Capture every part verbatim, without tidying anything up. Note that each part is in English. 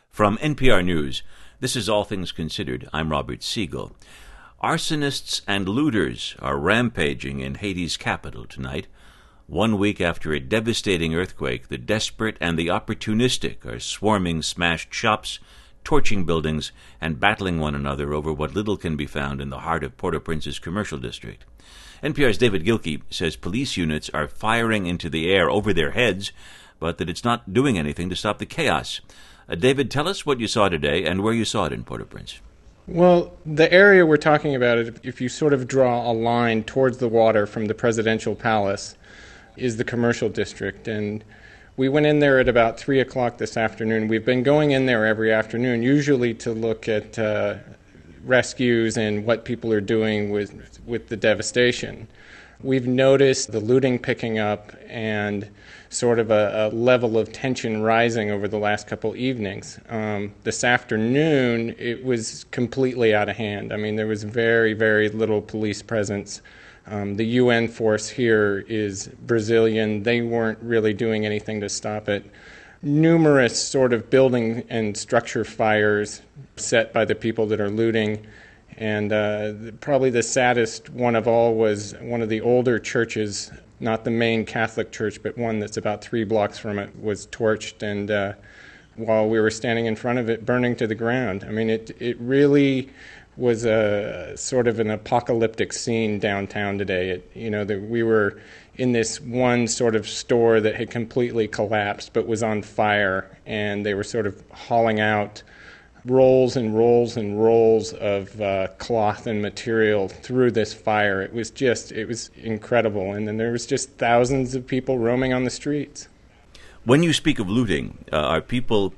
From N P R News, this is All Things Considered. I'm Robert Siegel. Arsonists and looters are rampaging in Haiti's capital tonight. One week after a devastating earthquake, the desperate and the opportunistic are swarming smashed shops, torching buildings, and battling one another over what little can be found in the heart of Port-au-Prince's commercial district. N P R's David Gilkey says police units are firing into the air over their heads, but that it's not doing anything to stop the chaos. Uh, David, tell us what you saw today and where you saw it in Port-au-Prince. Well, the area we're talking about, if you sort of draw a line towards the water from the presidential palace, is the commercial district. And we went in there at about three o'clock this afternoon. We've been going in there every afternoon, usually to look at uh, rescues and what people are doing with with the devastation. We've noticed the looting picking up and sort of a, a level of tension rising over the last couple evenings. Um, this afternoon, it was completely out of hand. I mean, there was very, very little police presence. Um, the U N force here is Brazilian. They weren't really doing anything to stop it. Numerous sort of building and structure fires set by the people that are looting. And uh, probably the saddest one of all was one of the older churches, not the main Catholic church, but one that's about three blocks from it, was torched. And uh, while we were standing in front of it, burning to the ground. I mean, it it really was a sort of an apocalyptic scene downtown today. It, you know, that we were in this one sort of store that had completely collapsed but was on fire, and they were sort of hauling out rolls and rolls and rolls of uh, cloth and material through this fire. It was just, it was incredible. And then there was just thousands of people roaming on the streets. When you speak of looting, uh, are people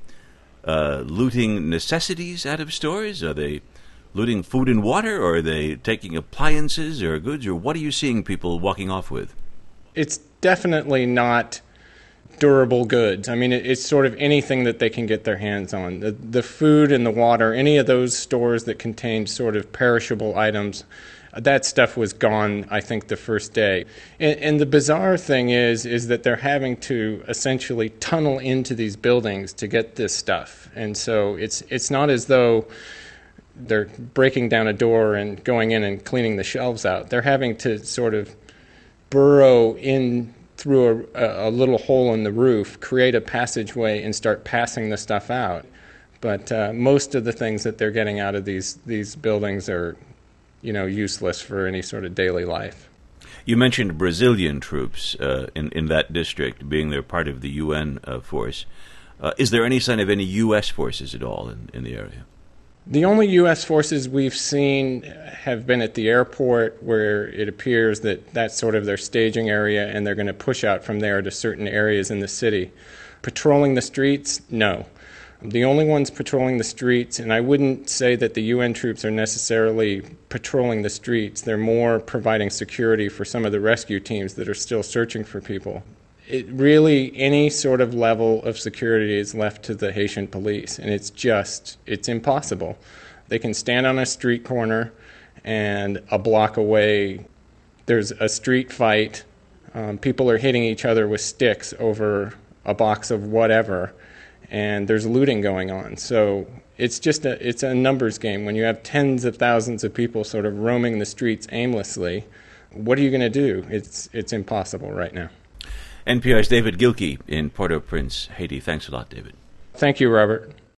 uh, looting necessities out of stores? Are they looting food and water, or are they taking appliances or goods, or what are you seeing people walking off with? It's definitely not durable goods. I mean, it's sort of anything that they can get their hands on. The, the food and the water, any of those stores that contained sort of perishable items, that stuff was gone, I think, the first day. And, and the bizarre thing is, is that they're having to essentially tunnel into these buildings to get this stuff. And so it's it's not as though they're breaking down a door and going in and cleaning the shelves out. They're having to sort of burrow in through a, a little hole in the roof, create a passageway, and start passing the stuff out. But uh, most of the things that they're getting out of these these buildings are, you know, useless for any sort of daily life. You mentioned Brazilian troops uh, in, in that district, being they're part of the U N uh, force. Uh, is there any sign of any U S forces at all in, in the area? The only U S forces we've seen have been at the airport, where it appears that that's sort of their staging area, and they're going to push out from there to certain areas in the city. Patrolling the streets, no. The only ones patrolling the streets, and I wouldn't say that the U N troops are necessarily patrolling the streets, they're more providing security for some of the rescue teams that are still searching for people. It really, any sort of level of security is left to the Haitian police, and it's just, it's impossible. They can stand on a street corner, and a block away, there's a street fight. Um, people are hitting each other with sticks over a box of whatever, and there's looting going on. So it's just a, it's a numbers game. When you have tens of thousands of people sort of roaming the streets aimlessly, what are you going to do? It's it's impossible right now. N P R's David Gilkey in Port-au-Prince, Haiti. Thanks a lot, David. Thank you, Robert.